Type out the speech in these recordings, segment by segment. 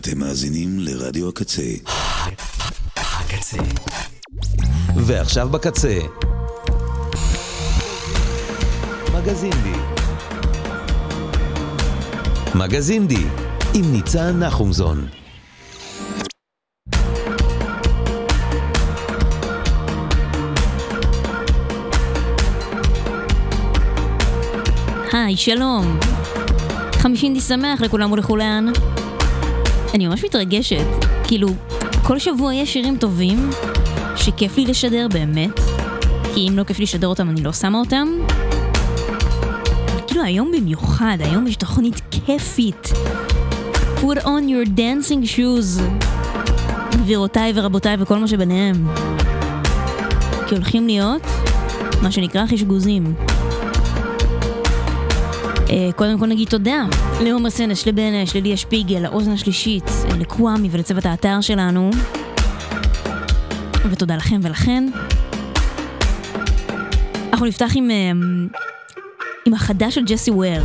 אתם מאזינים לרדיו הקצה. הקצה. ועכשיו בקצה. מגזינדי. מגזינדי עם ניצן נחומזון. היי, שלום. חמישינדי שמח לכולם ולכולן. אני ממש מתרגשת. כאילו, כל שבוע יש שירים טובים שכיף לי לשדר באמת. כי אם לא כיף לי לשדר אותם, אני לא שמה אותם. כאילו, היום במיוחד, היום יש תוכנית כיפית. Put on your dancing shoes. גבירותיי ורבותיי וכל מה שביניהם. כי הולכים להיות מה שנקרא חשגוזים. קודם כל נגיד תודה לעומר סנש, לבנש, לליה שפיגל, לאוזן השלישית, לקוואמי ולצוות האתר שלנו. ותודה לכם ולכן. אנחנו נפתח עם החדש של ג'סי וויר,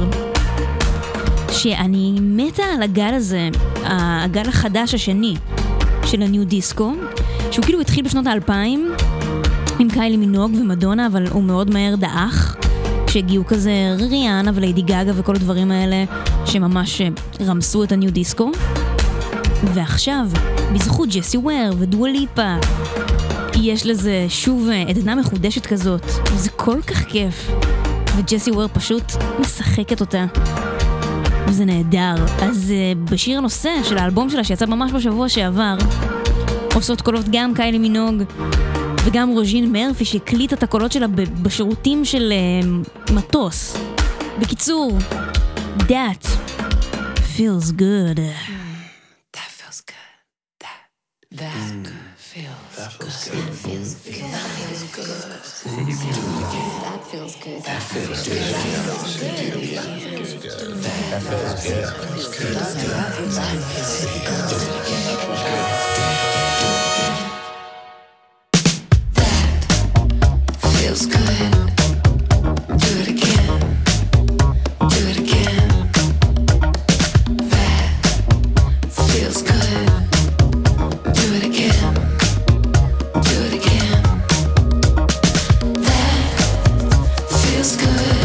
שאני מתה על הגל הזה, הגל החדש השני של הניו דיסקו, שהוא כאילו התחיל בשנות ה-2000 עם קיילי מינוג ומדונה, אבל הוא מאוד מהר דאח שהגיעו כזה ריאנה וליידי גאגה וכל הדברים האלה שממש רמסו את הניו דיסקו. ועכשיו, בזכות ג'סי וויר ודואה ליפה, יש לזה שוב עדנה מחודשת כזאת. זה כל כך כיף. וג'סי וויר פשוט משחקת אותה. וזה נהדר. אז בשיר הנושא של האלבום שלה שיצא ממש בשבוע שעבר, עושות קולות גם קיילי מינוג וגם רוז'ין מרפי שהקליט את הקולות שלה בשירותים של מטוס. בקיצור, that feels good. That feels good. That feels good. That feels good. That feels good. That feels good. That feels good. That feels good. Do it again. Do it again. That feels good. Do it again. Do it again. That feels good.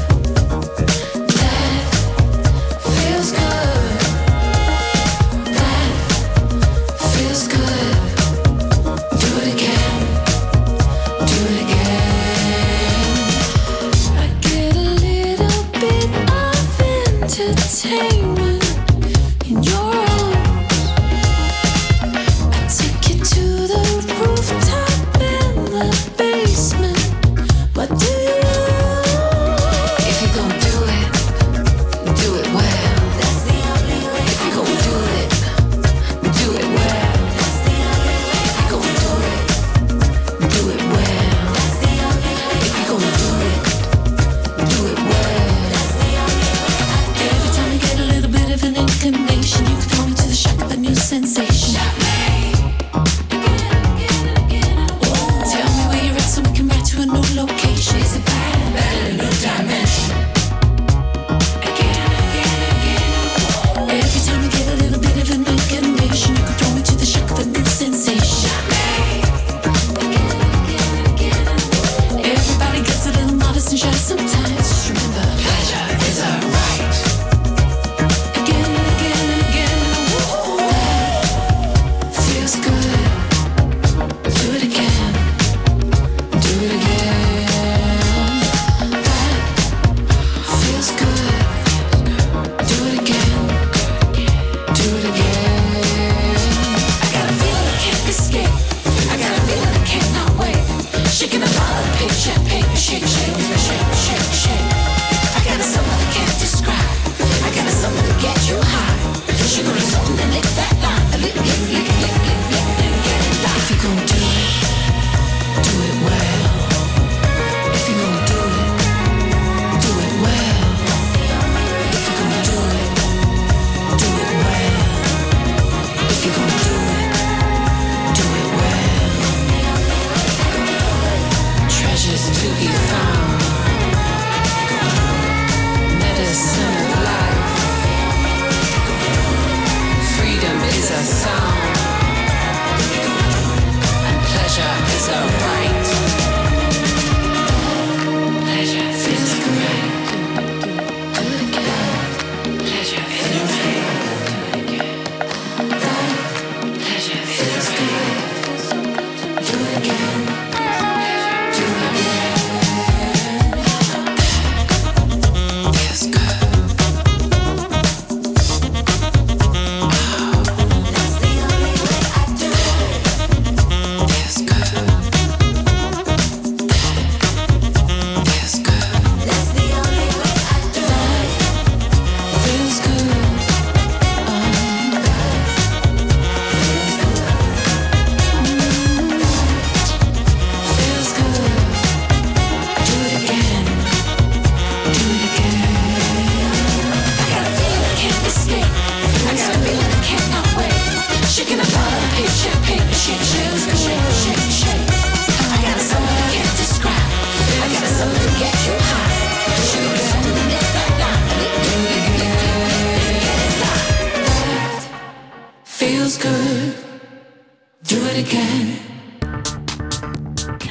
That feels good. That feels good. Do it again. Do it again. I get a little bit of entertainment in your arms. I take you to the rooftop in the basement. What do you want? If you're gonna do it well. That's the only way. If you're gonna do it well. That's the only way. If you're gonna do it well. That's the only way. If you're gonna do it well. That's the only way. Every time you get a little bit of an inclination, you can call me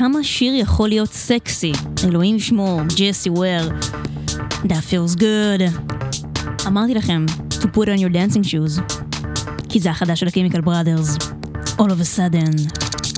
כמה שיר יכול להיות סקסי. אלוהים ישמור, ג'סי וויר. That feels good. אמרתי לכם, to put on your dancing shoes. כי זה החדש של ה-Chemical Brothers. All of a sudden.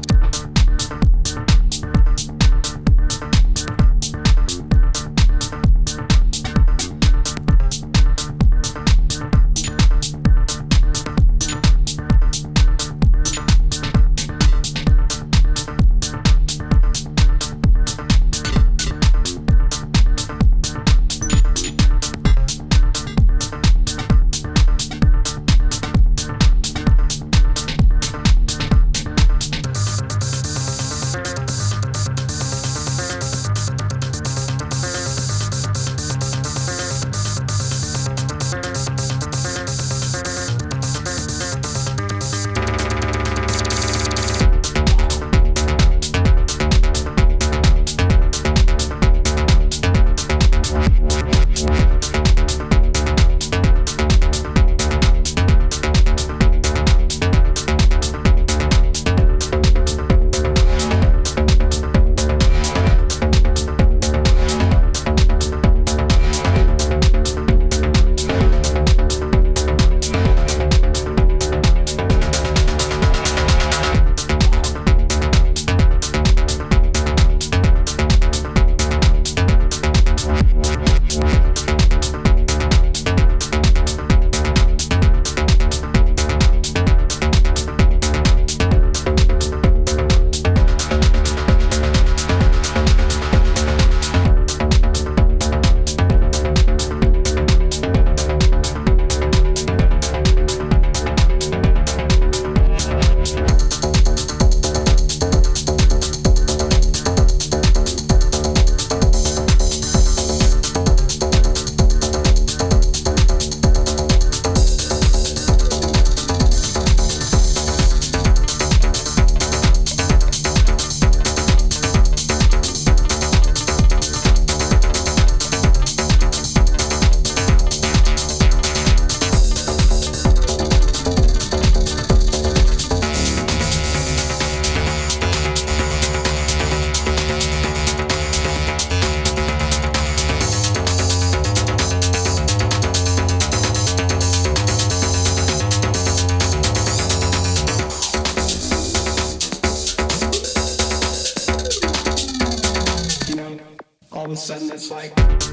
of a sudden it's like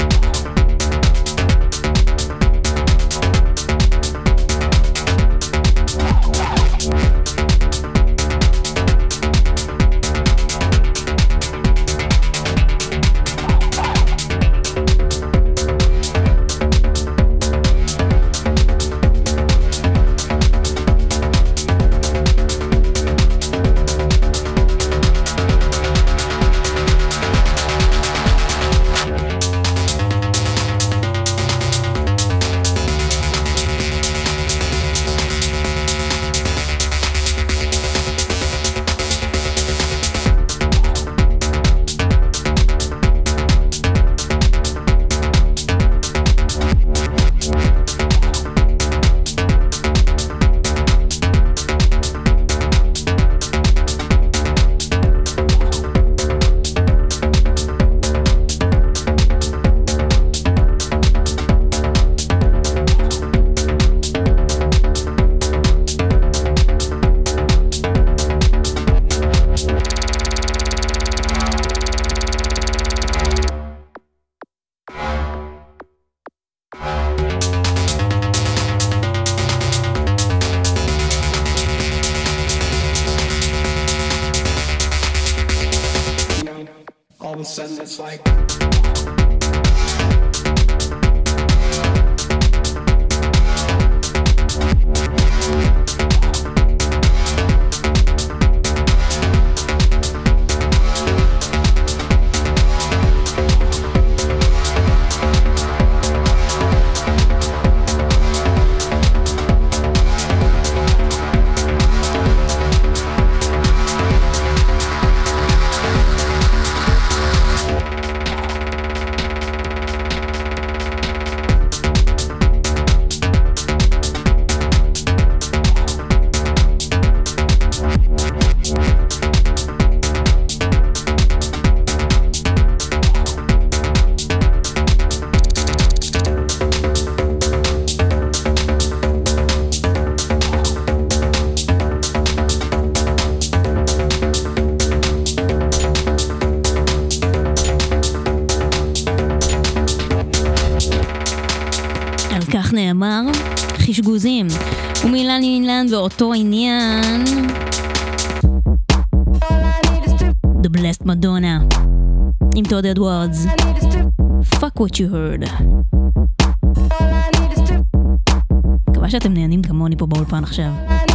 all of a sudden it's like כלומר, חישגוזים. ומילן לילן באותו עניין, The Blessed Madonna עם טוד אדוארדס, Fuck What You Heard. מקווה שאתם נהנים כמוני פה באולפן עכשיו.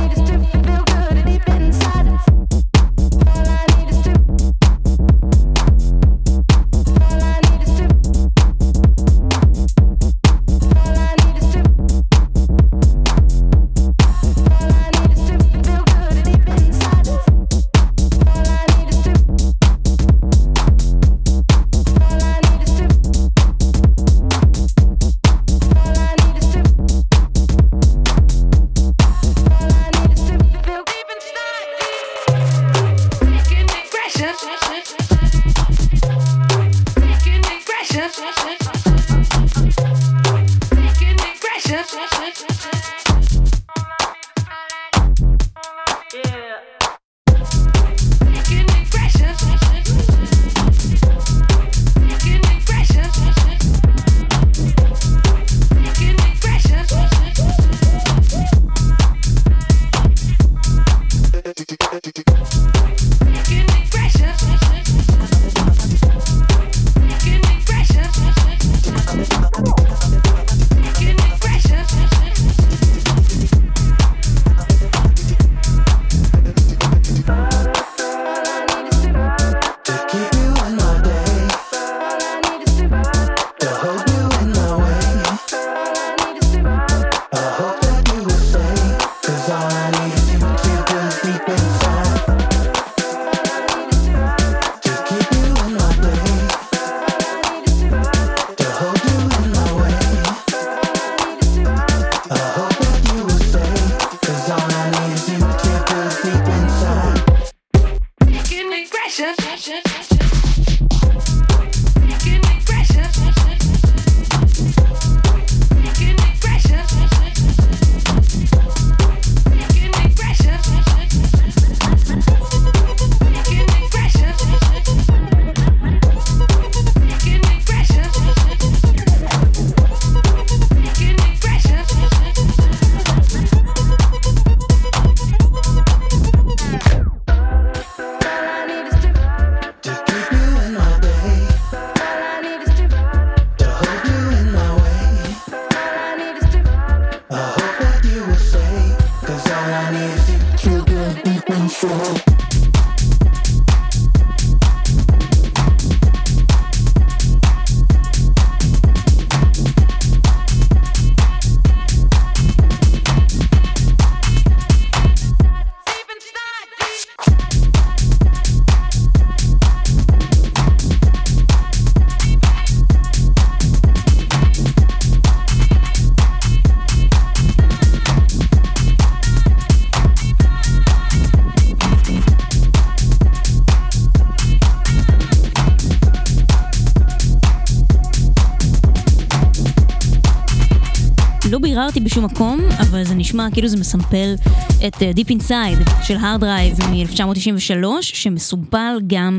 לא ביררתי בשום מקום, אבל זה נשמע כאילו זה מסמפל את Deep Inside של Hard Drive מ-1993, שמסופל גם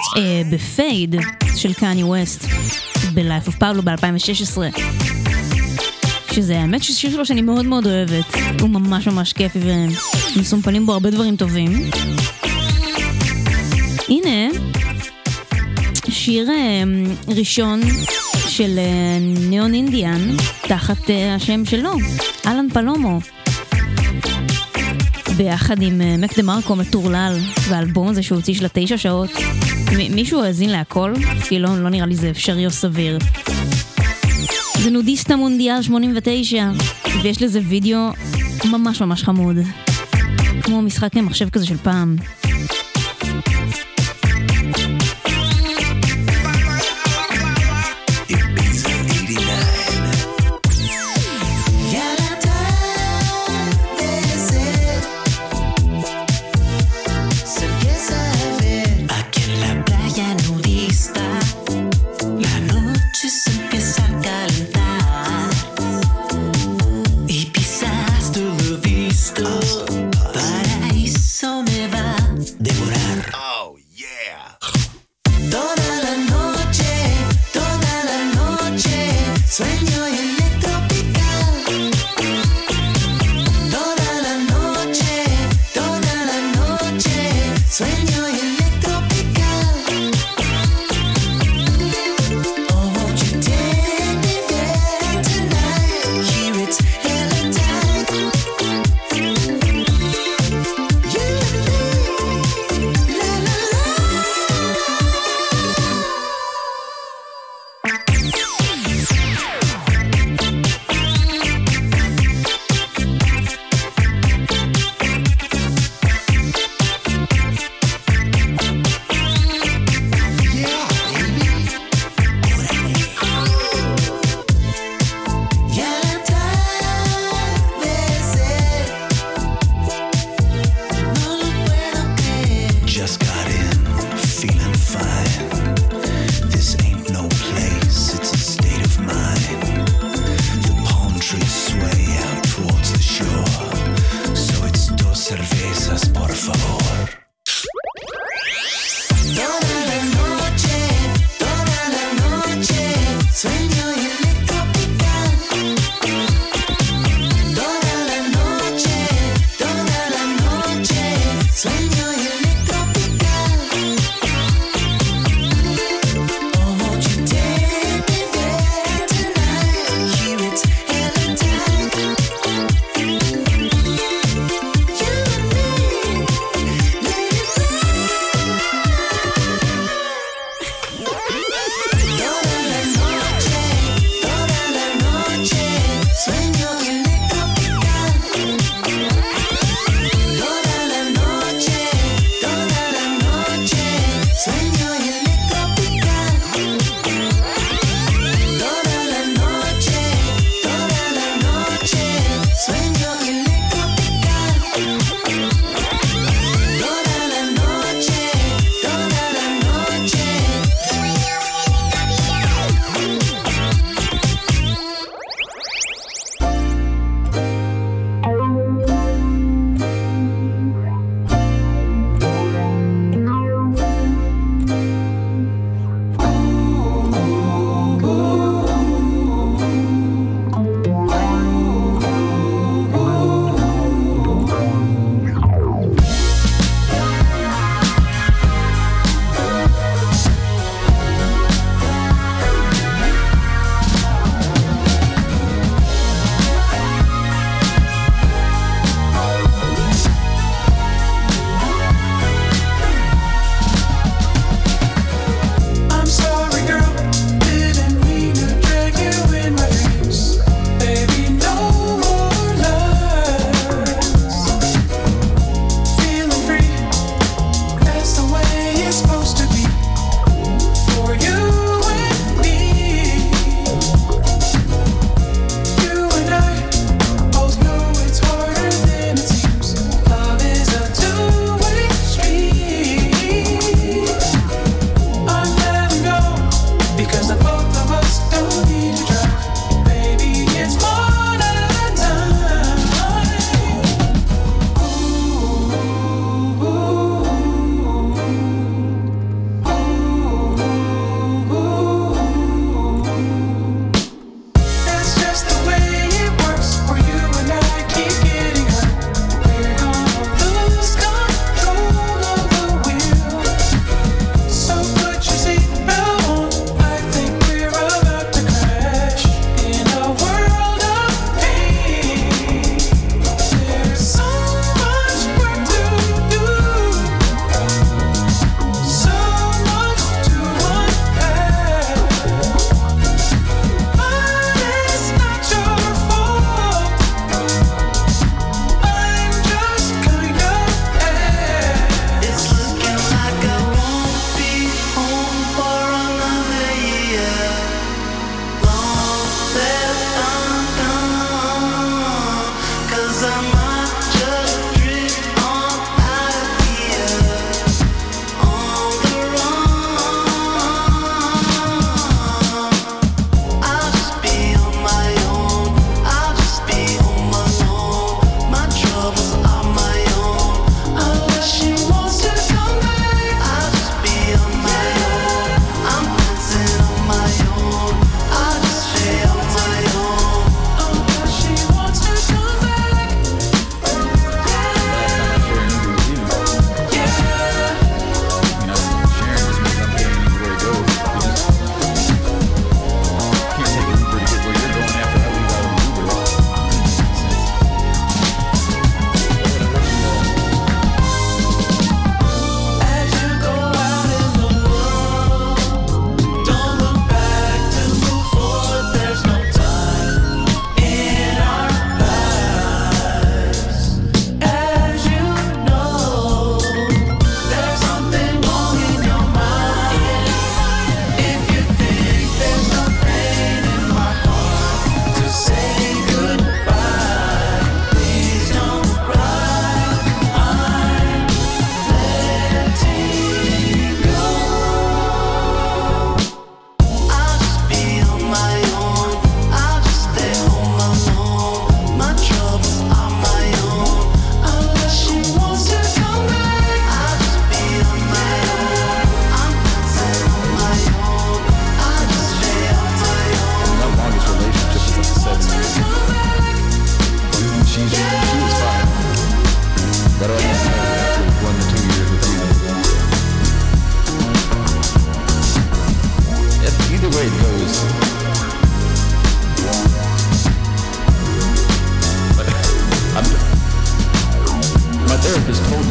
בפייד של קניה ווסט ב-Life of Pablo ב-2016. שזה האמת ששיר שלו שאני מאוד מאוד אוהבת, הוא ממש ממש כיפי ומסומפלים בו הרבה דברים טובים. הנה שיר ראשון של ניאון אינדיאן תחת השם שלו, אלן פלומו, ביחד עם מק דה מרקו מטורלל, והאלבום הזה שהוא הוציא של 9 שעות. מישהו האזין להכל? כי לא נראה לי זה אפשרי או סביר. זה נודיסטה מונדיאל 89, ויש לזה וידאו ממש ממש חמוד, כמו משחק מחשב כזה של פעם. Paraíso me va.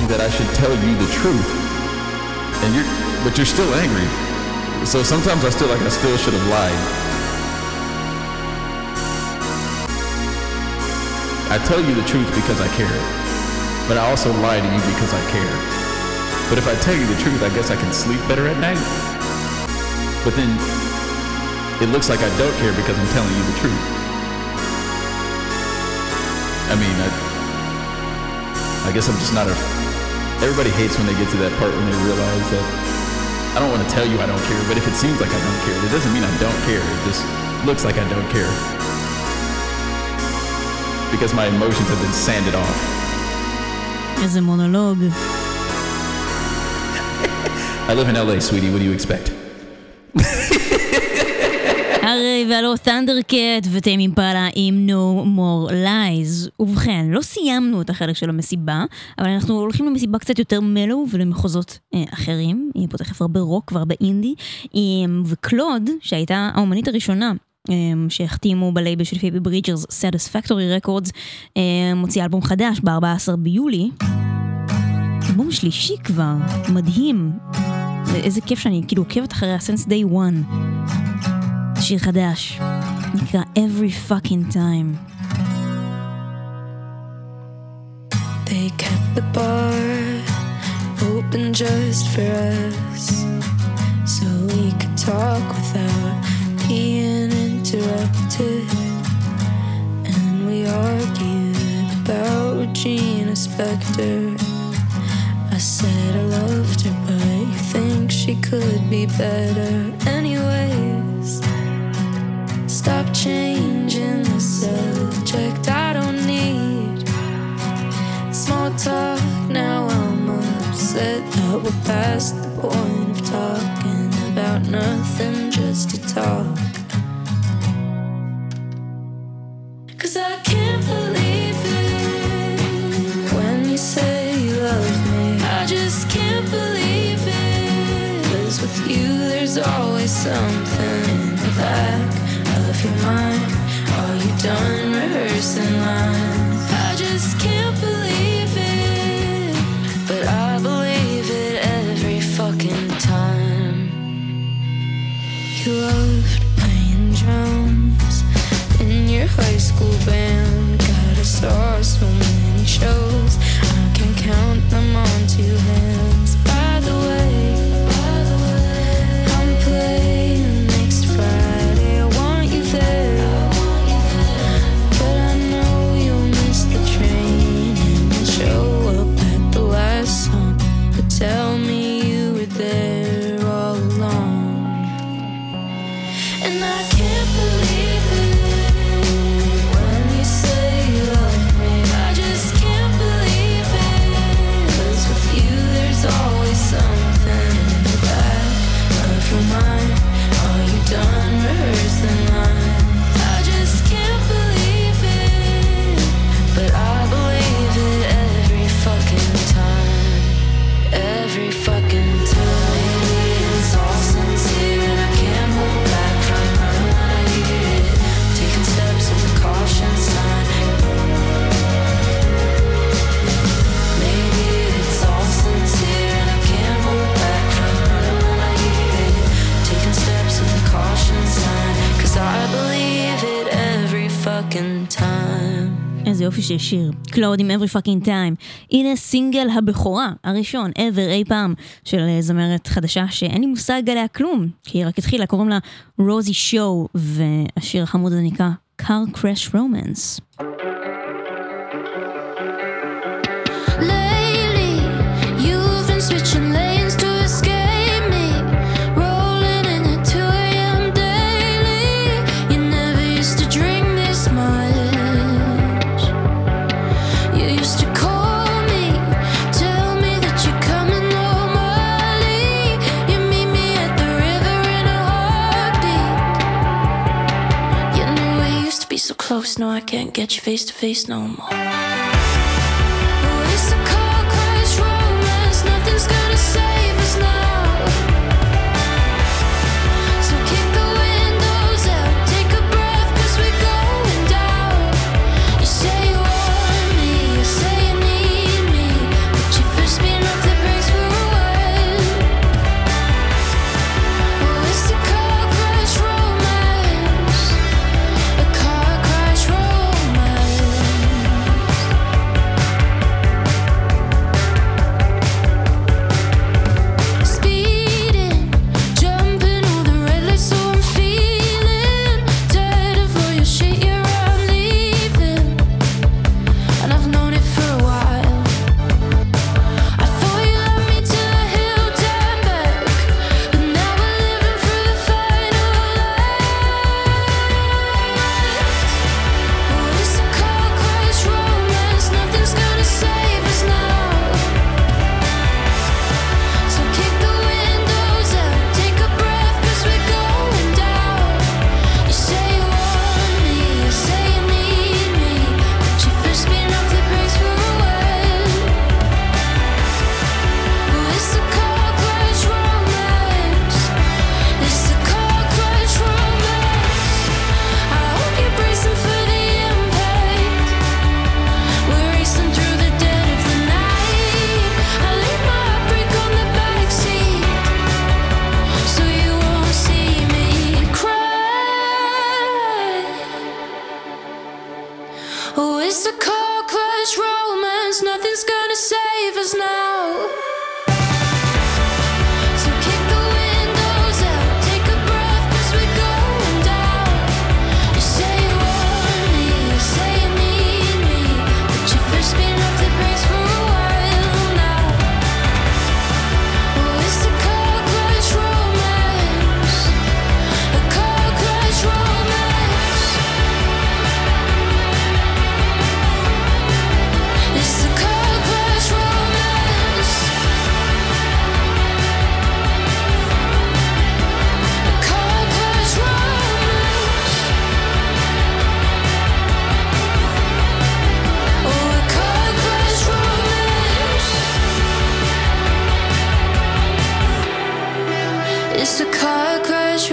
me that I should tell you the truth, but you're still angry. So sometimes I still should have lied. I tell you the truth because I care, but I also lie to you because I care. But if I tell you the truth, I guess I can sleep better at night. But then it looks like I don't care because I'm telling you the truth. I mean, I guess I'm just not everybody hates when they get to that part when they realize that I don't want to tell you I don't care, but if it seems like I don't care, it doesn't mean I don't care. It just looks like I don't care. Because my emotions have been sanded off. איזה מונולוג. I live in LA, sweetie. What do you expect? הרי והלא ת'נדרקט וטיים אימפלה עם No More Lies. ובכן, לא סיימנו את החלק של המסיבה, אבל אנחנו הולכים למסיבה קצת יותר מלו ולמחוזות אחרים. יהיה פה תכף הרבה רוק והרבה אינדי. וקלוד, שהייתה האומנית הראשונה שהחתימו בלייבל של פייבי ברידג'רס, Satisfactory Records, מוציא אלבום חדש ב-14 ביולי. אלבום שלישי כבר, מדהים. איזה כיף שאני כאילו עוקבת אחריה since day one. שיר חדש, נקרא Every Fucking Time. They kept the bar open just for us, so we could talk without being interrupted. And we argued about Regina Spektor. I said I loved her, but you think she could be better. Anyways, stop changing the subject. I don't need small talk. Now I'm upset that we're past the point of talking about nothing just to talk. 'Cause I can't believe it when you say you love me. I just can't believe it. 'Cause with you there's always something in the back of your mind. Are you done rehearsing lines? I just can't believe it, but I believe it every fucking time. You loved playing drums in your high school band. God, I saw so many shows, I can count them on two hands. By the way, I'm playing next Friday. I want you there, but I know you'll miss the train and you'll show up at the last song. But tell me you were there all along. And I can't believe it when you say you love me. I just can't believe it. 'Cause with you there's always something in the back of your mind. Are you done rehearsing lines? I just can't believe it, but I believe it every fucking time. Every fucking time. Maybe it's all sincere and I can't hold back from running when I hear it. Taking steps with a caution sign. Maybe it's all sincere and I can't hold back from running when I hear it. Taking steps with a caution sign. 'Cause I believe it every fucking time. איזה יופי של שיר. קלוד עם Every Fucking Time. הנה סינגל הבכורה הראשון ever אי פעם של זמרת חדשה שאין לי מושג עליה כלום, כי היא רק התחילה, קוראים לה רוזי שואו, והשיר החמוד הזה נקרא Car Crash Romance. Lately, you've been switching lanes to escape me. Rolling in at 2 a.m. daily. You never used to drink this much. You used to call me, tell me that you're coming home early. You meet me at the river in a heartbeat. You know we used to be so close, no I can't get you face to face no more. It's a car crash romance, nothing's gonna save us now. So kick the windows out, take a breath, 'cause we're going down. You say you want me, you say you need me, but you first crush romance, nothing's gonna save us now. So kick the windows out, take a breath, 'cause we're going down. You say you want me, you say you need me, but your first been off the brakes for a while now. Oh, it's the car crash romance, a car crash romance. It's the car crash romance, a car crash romance. Oh, a car crash romance. It's a car crash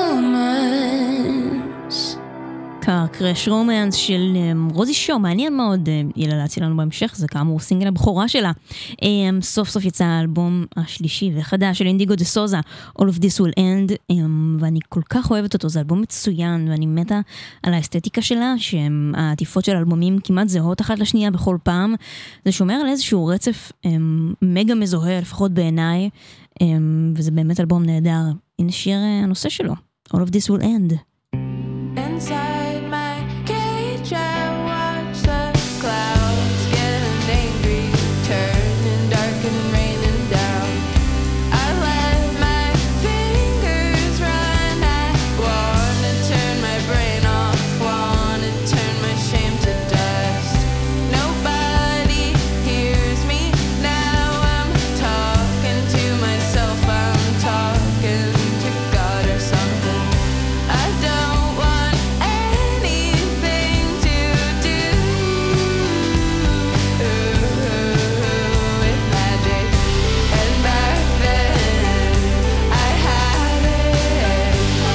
romance. קאר קראש רומנס של רוזי שו, מעניין מאוד, יהיה לה להציע לנו בהמשך, זה כאמור סינגל הבכורה שלה. סוף סוף יצא האלבום השלישי והחדש של אינדיגו דה סוזה, All of This Will End, ואני כל כך אוהבת אותו, זה אלבום מצוין, ואני מתה על האסתטיקה שלה, שהעטיפות של האלבומים כמעט זהות אחת לשנייה בכל פעם, זה שומר על איזשהו רצף מגה מזוהה, לפחות בעיניי, וזה באמת אלבום נהדר. הנה שיר הנושא שלו, All of This Will End. Inside my cage, I watch the clouds getting angry, turning dark and raining down. I let my fingers run. I wanna turn my brain off, wanna turn my shame to dust. Nobody hears me now. I'm talking to myself. I'm talking to God or something. I don't want anything to do with magic. And back then I had it.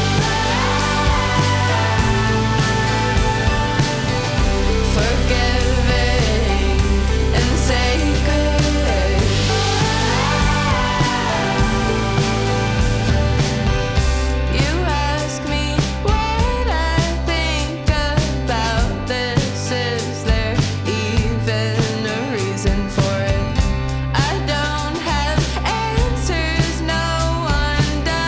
Forgiving and sacred. You ask me what I think about this. Is there even a reason for it? I don't have answers, no one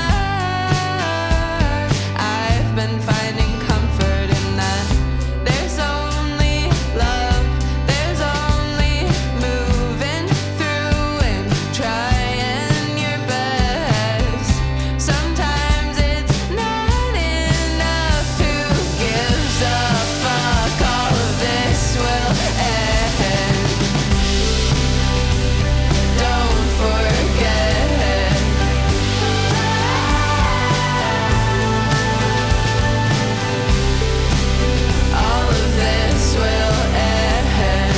does. I've been finding comfort in that. There's only love, there's only moving through and trying your best. Sometimes it's not enough. Who gives a fuck? All of this will end. Don't forget. All of this will end.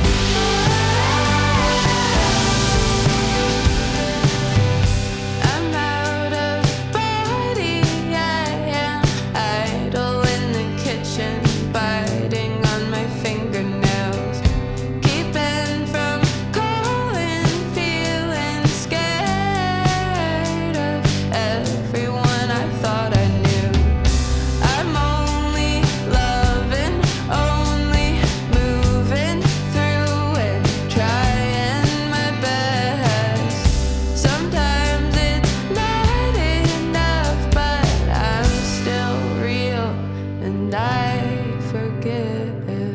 I'm out of body, I am idle in the kitchen, biting on my fingernails, keeping from calling, feeling scared of everyone I thought I knew. I'm only loving, only moving through and trying my best. Sometimes it's not enough, but I'm still real and I forgive.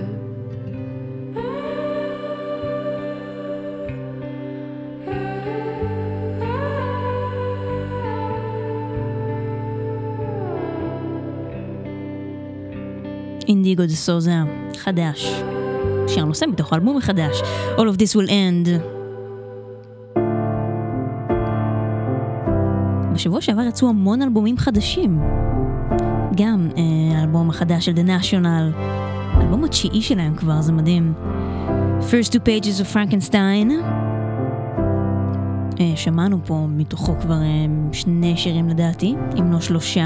אינדיגו דה סוזה, חדש. שיר נושא מתוך האלבום החדש, All of This Will End. בשבוע שעבר יצאו המון אלבומים חדשים. גם האלבום החדש של The National, האלבום התשיעי שלהם כבר, זה מדהים. First Two Pages of Frankenstein. שמענו פה מתוכו כבר 2 שירים לדעתי, אם לא 3.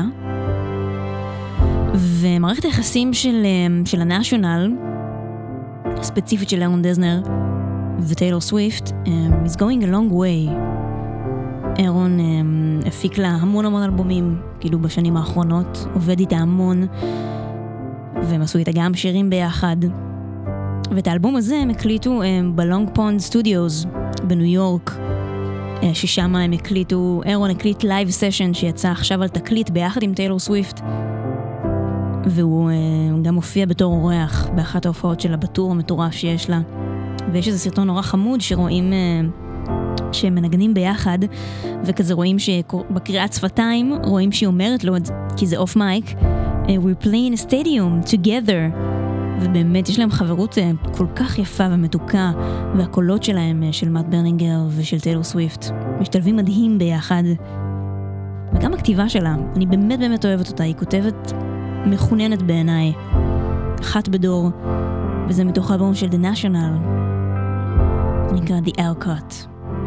ומערכת היחסים של הנאשונל, ספציפית של אירון דזנר וטיילור סוויפט, is going a long way. אירון הפיק לה המון אלבומים, כאילו בשנים האחרונות, עובד איתה המון, והם עשו איתה גם שירים ביחד. ואת האלבום הזה הם הקליטו בלונג פונד סטודיוס בניו יורק, ששם הם הקליטו, אירון הקליט לייב סשן שיצא עכשיו על תקליט ביחד עם טיילור סוויפט, והוא גם מופיע בתור אורח באחת ההופעות שלה בטור המטורף שיש לה. ויש איזה סרטון נורא חמוד שרואים שהם מנגנים ביחד, וכזה רואים שבקריאת שפתיים רואים שהיא אומרת לו, כי זה אוף מייק, we're playing a stadium together, ובאמת יש להם חברות כל כך יפה ומתוקה, והקולות שלהם של מאט ברנינגר ושל טיילור סוויפט משתלבים מדהים ביחד. וגם הכתיבה שלה, אני באמת באמת אוהבת אותה, היא כותבת מכוננת בעיניי, אחת בדור, וזה מתוך האלבום של The National, נקרא The Alcott.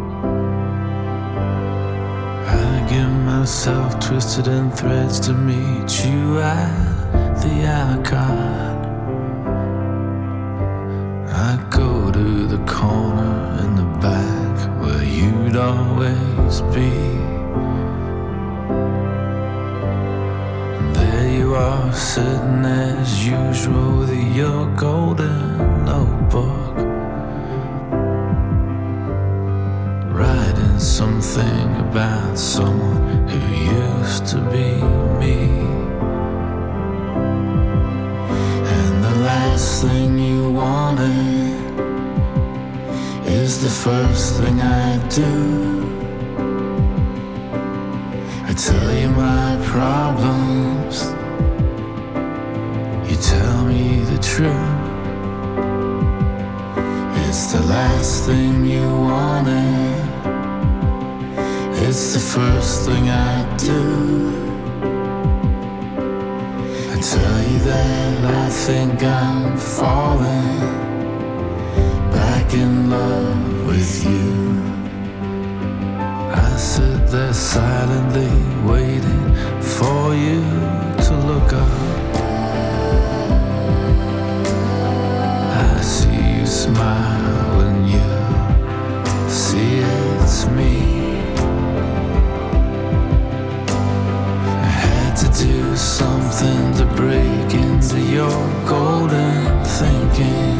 I get myself twisted in threads to meet you at the Alcott. I go to the corner in the back where you'd always be. And there you are sitting as usual with your golden notebook, writing something about someone who used to be me. And the last thing you wanted is the first thing I do. I tell you my problems, you tell me the truth. It's the last thing you wanted, it's the first thing I do. I tell you that I think I'm falling back in love with you. I sit there silently waiting for you to look up. I see you smile when you see it's me. Do something to break into your golden thinking.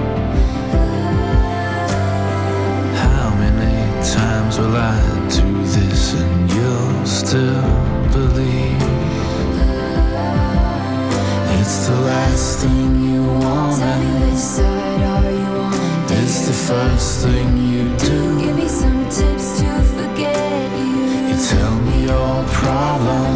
How many times will I do this and you'll still believe? It's the last thing you want. Tell me which side are you on? It's the first thing you do. Give me some tips to forget you. You tell me your problem.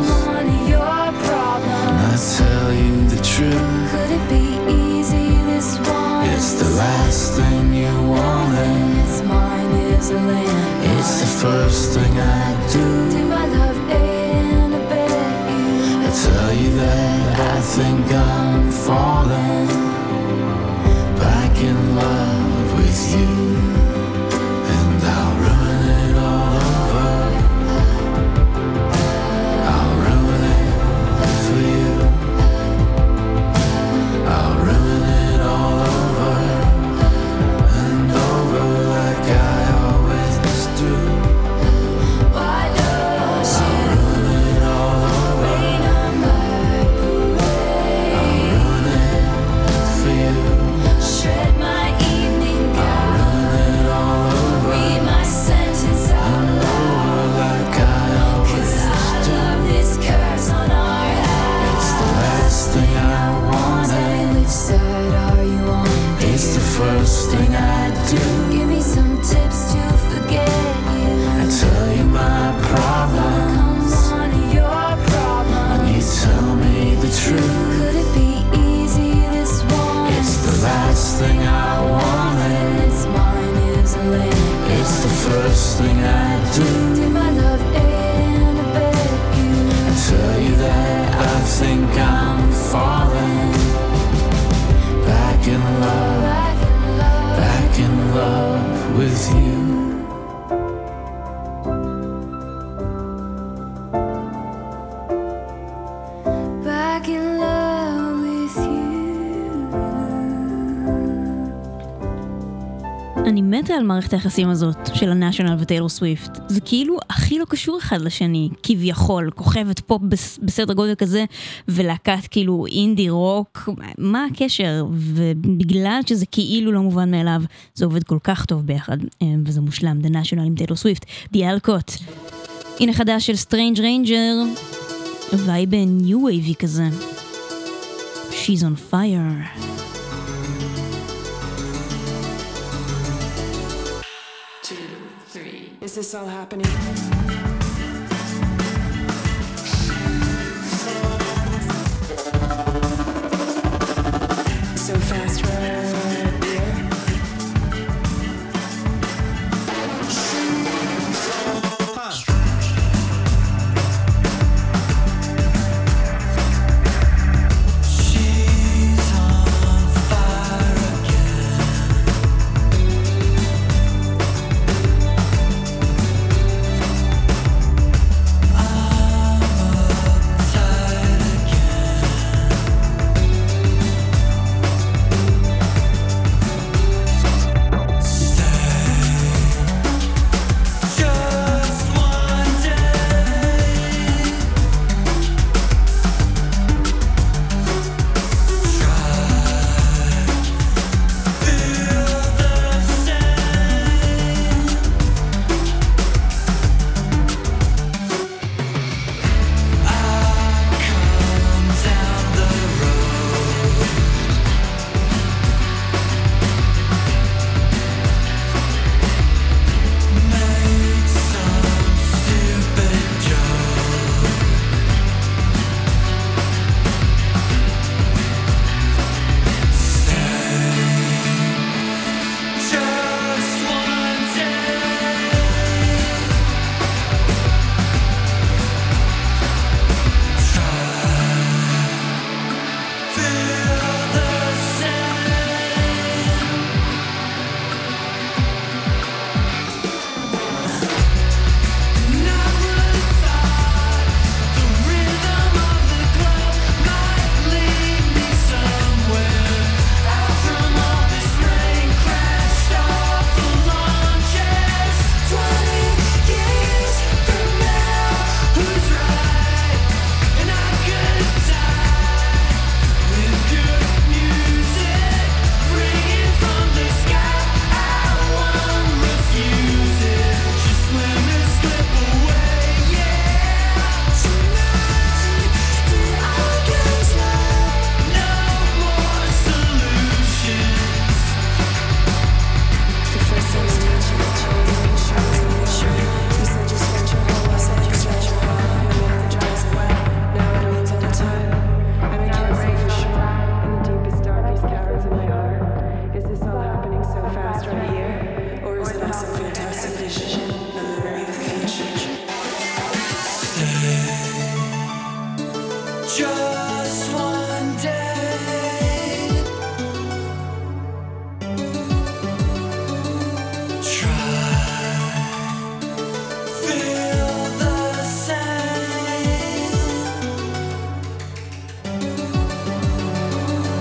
I tell you the truth. Could it be easy this one? It's the last thing you wanted. It's mine is a land. It's the first thing I do. Do my love and I bet you. I tell you that I think I'm falling back in love with you. And I'll ruin it all over. I'll ruin it for you. I'll ruin it all over and over like I always do. Why don't you Ruin it all over. rain on my parade? I'll ruin it for you. Shred my evening gown. Ruin it all over Read my sentence out loud. like I 'Cause always I do. love this curse on our house. It's the last thing I Tell wanted. me which side are you on? It's the first thing I do. Give me some tips to forget you. I tell you my problems, Comes on your problem. and you tell me the truth. Could it be easy this one? It's the last thing I wanted. It's mine is a land. It's the first thing I do. Do my love and I bet you. I tell you that I think I'm falling back in love, back in love with you. Back in love with you. אני מתה על מערכת היחסים הזאת של הנשיונל וטיילור סוויפט. זה כאילו הכי הכי לא קשור אחד לשני, כביכול, כוכבת פופ בסדר גודל כזה, ולהקת כאילו אינדי רוק, מה הקשר? ובגלל שזה כאילו לא מובן מאליו, זה עובד כל כך טוב ביחד, וזה מושלם, The National עם טיילור סוויפט, The Alcott. הנה חדש של Strange Ranger, וייב ניו וייבי כזה. She's on fire. 2, 3. Is this all happening? So fast, right?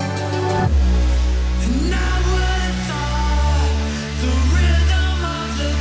And I would thought the rhythm of the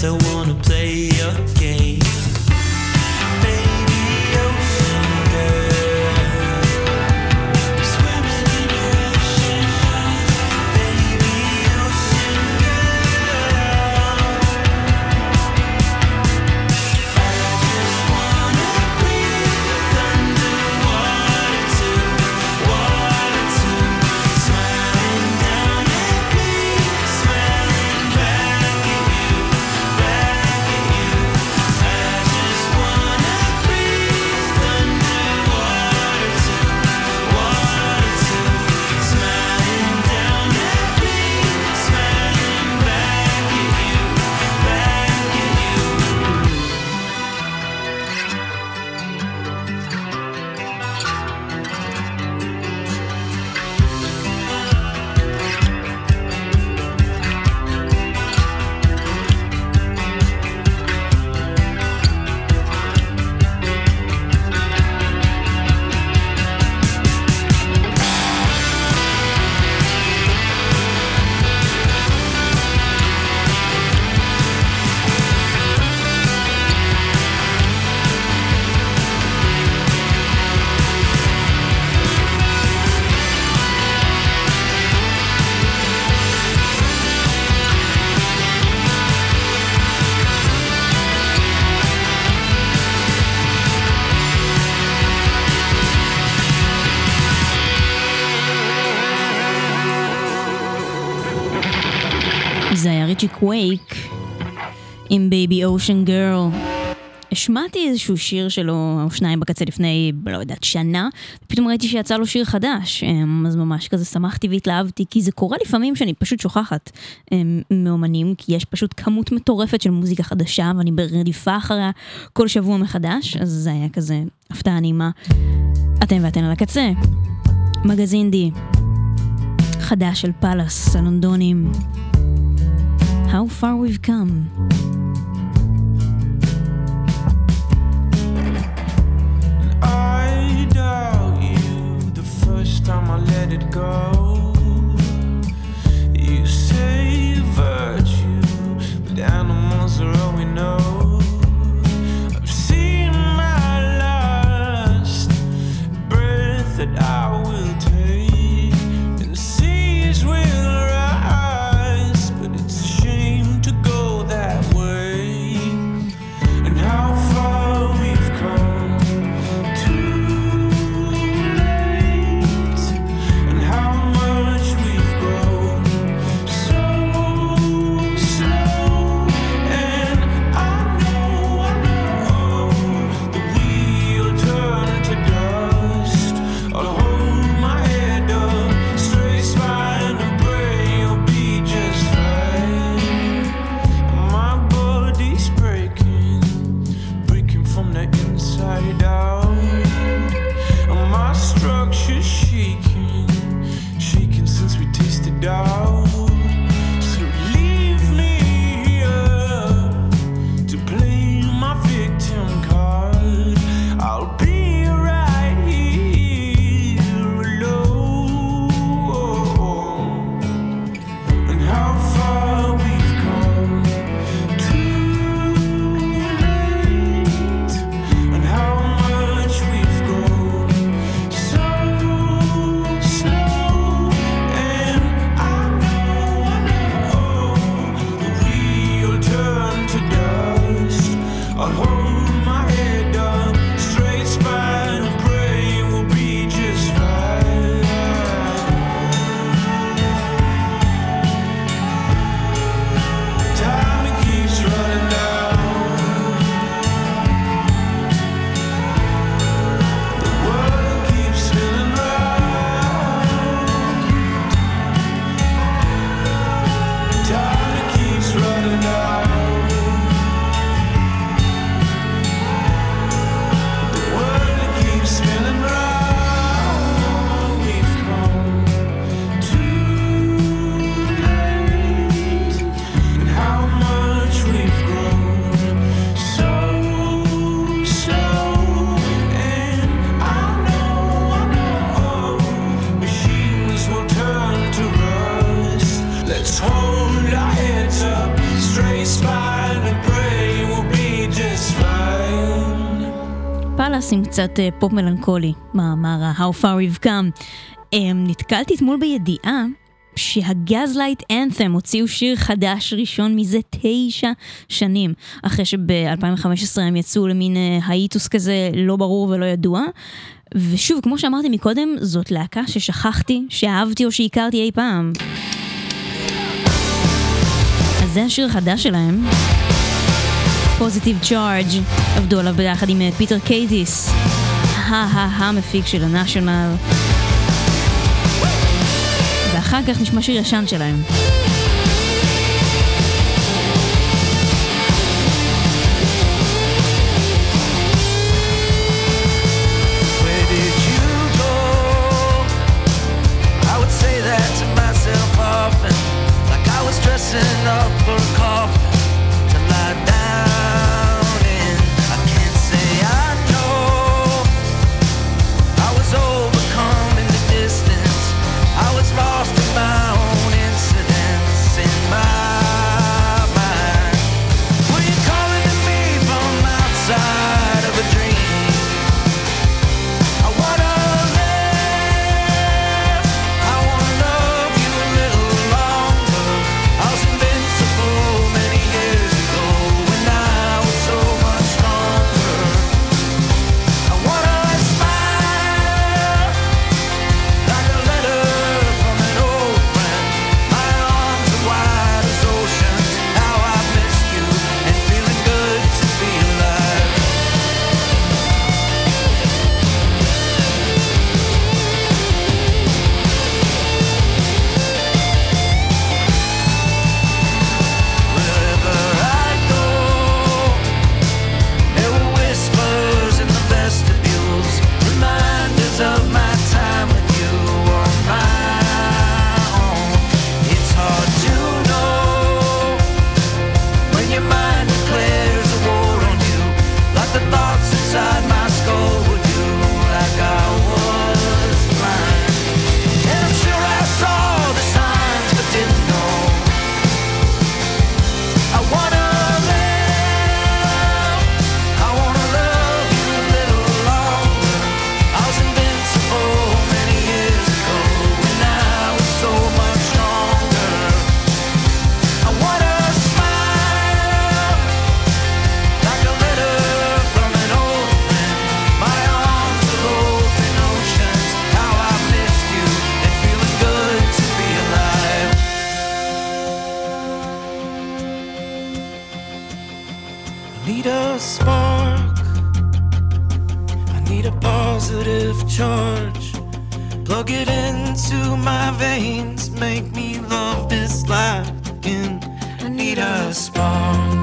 I wanna play your game. Baby ocean girl, swimming in your ocean. Baby ocean girl, I just wanna breathe underwater too, water too. Smiling down at me, smiling back at you, back at you. I just wanna breathe underwater too, water too. Smiling down at me, smiling back at you, back at you. זה היה ריצ'י קווייק עם בייבי אושן גרל. השמעתי איזשהו שיר שלו או שניים בקצה לפני, לא יודעת, שנה, ופתאום ראיתי שיצא לו שיר חדש, אז ממש כזה שמחתי והתלהבתי, כי זה קורה לפעמים שאני פשוט שוכחת מאומנים, כי יש פשוט כמות מטורפת של מוזיקה חדשה, ואני ברדיפה אחריה כל שבוע מחדש, אז זה היה כזה הפתעה נעימה. אתם ואתן על הקצה. מגזין די, חדש של פלאס, הלונדונים. How far we've come. I doubt you the first time I let it go. You say virtue, but animals are all we know. I've seen my last breath that I will take, and the seas will rise, but it's a shame to go that way. And how far we've come, too late, and how קאלאס עם קצת פופ מלנכולי, מאמר How Far We've Come. נתקלתי אתמול בידיעה שהגזלייט אנת'ם הוציאו שיר חדש ראשון מזה 9 שנים, אחרי שב-2015 הם יצאו למין היאטוס כזה לא ברור ולא ידוע. ושוב, כמו שאמרתי מקודם, זאת להקה ששכחתי, שאהבתי או שהכרתי אי פעם. אז זה השיר החדש שלהם, Positive Charge, עבדו עליו ביחד עם פיטר קייטיס, המפיק של הנשיונל. ואחר כך נשמע שיר ישן שלהם. Where did you go? I would say that to myself often, like I was dressing up for a coffin to lie down in. I can't say I know. I was overcome in the distance. I was lost in my own incidents in my mind. Were you calling to me from outside of a dream? I wanna live, I wanna love you a little longer. I was invincible many years ago when I was so much stronger. I wanna smile like a letter from an old friend. My arms are wide as oceans. How I missed you and feeling good to be alive. Wherever I go, there were whispers in the vestibules, reminders of my time with you on my own. It's hard to know when your mind declares a war on you, like the thoughts inside my skull would do, like I was blind. And I'm sure I saw the signs but didn't know. I wanna live, I wanna love you a little longer. I was invincible many years ago when I was so much stronger. I wanna smile like a letter from an old friend. My arms are open oceans. How I missed you and feeling good to be alive. I need a spark, I need a positive charge. Plug it into my veins, make me love this life again. I need a spark,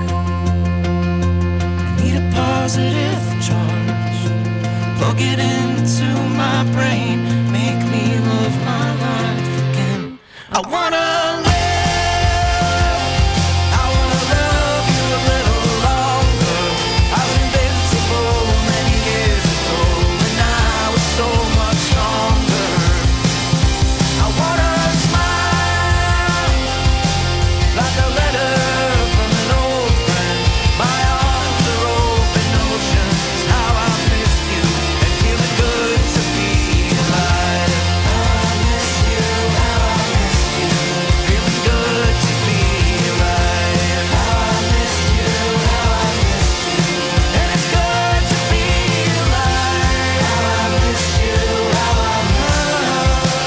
I need a positive charge. Plug it into my brain, make me love my life again. I wanna live, I wanna love you a little longer. I was invincible many years ago when I was so much stronger. I wanna smile like a letter from an old friend. My arms are open oceans. How I missed you and feeling good to be alive. I miss you, how I missed you. Feeling good to be alive. I miss you, how I missed you. And it's good to be alive. I miss you, how I missed you.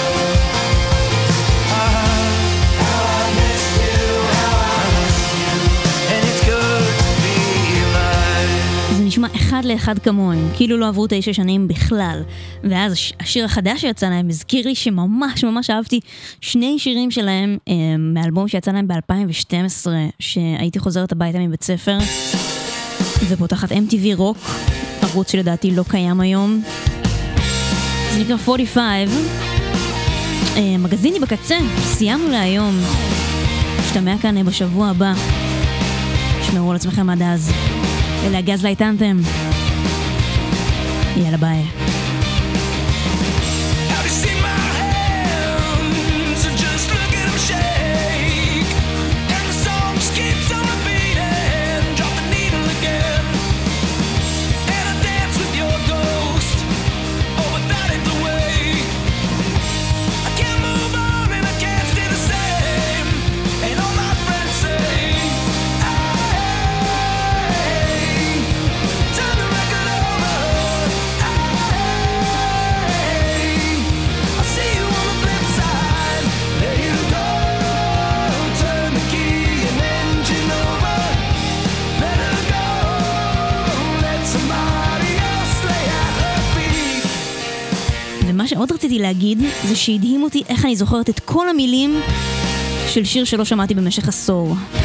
How I missed you, how I missed you. And it's good to be alive. זה נשמע אחד לאחד כמוהם, כאילו לא עברו 9 שנים בכלל. ואז השיר החדש שיצא להם הזכיר לי שממש ממש אהבתי 2 שירים שלהם מאלבום שיצא להם ב-2012, שהייתי חוזרת הביתה מבית ספר ופותחת MTV רוק, ערוץ שלדעתי לא קיים היום. זה נקרא 45. מגזיני בקצה, סיימנו להיום. נשתמע כאן בשבוע הבא. שמרו על עצמכם עד אז. אלה הגזלייט אנת'ם. יאללה ביי. Have you seen my hands? Just look at 'em shake. And the song just keeps on repeating. Drop the needle again. And I dance with your ghost. מה שעוד רציתי להגיד זה שהדהים אותי איך אני זוכרת את כל המילים של שיר שלא שמעתי במשך עשור.